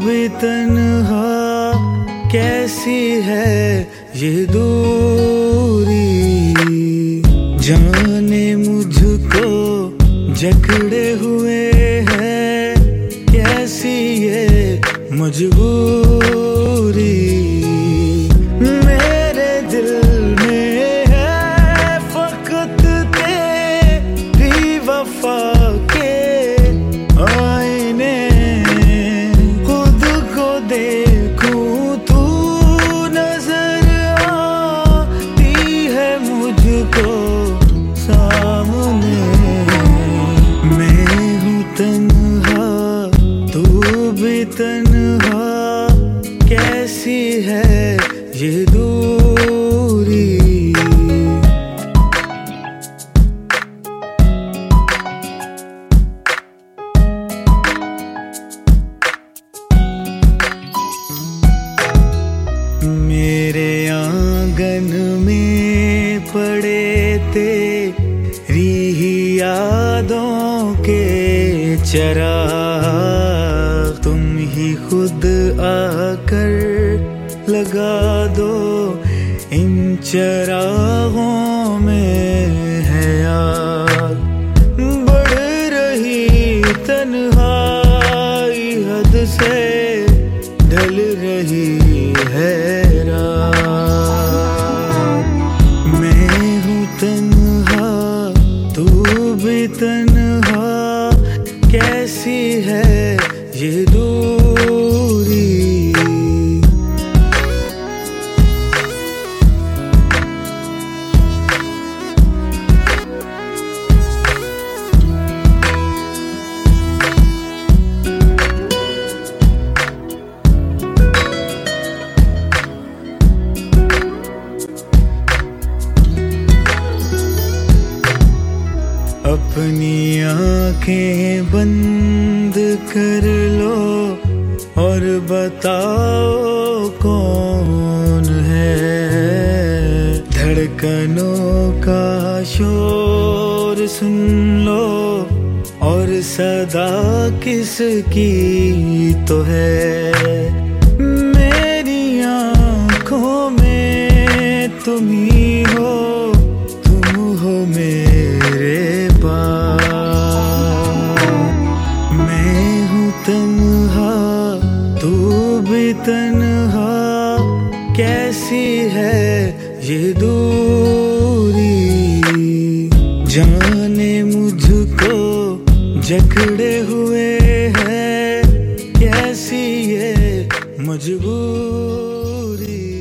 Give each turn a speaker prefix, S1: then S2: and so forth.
S1: भी तन्हा कैसी है ये दूरी, जाने मुझको जकड़े हुए है कैसी ये मजबूरी। मेरे दिल में है फकत तेरी वफा के आईने, खुद को देखूं तू नजर आती है मुझको सामने। मैं हूँ तन्हा तू भी तन्हा कैसी है ये दूरी। मेरे आंगन में पड़े तेरी ही यादों के चिराग, तुम ही खुद आकर लगा दो इन चिरागों में है आग। बढ़ रही तन्हाई हद से ढल रही है रात। मैं हूँ तन्हा तू भी तन्हा कैसी है ये दूरी। अपनी आंखें बंद कर लो और बताओ कौन है। धड़कनों का शोर सुन लो और सदा किसकी तो है। मेरी आंखों में तुम ही हो, तुम हो मेरे मैं हूँ तन्हा तू भी तन्हा कैसी है ये दूरी, जाने मुझको जकड़े हुए है कैसी ये मजबूरी।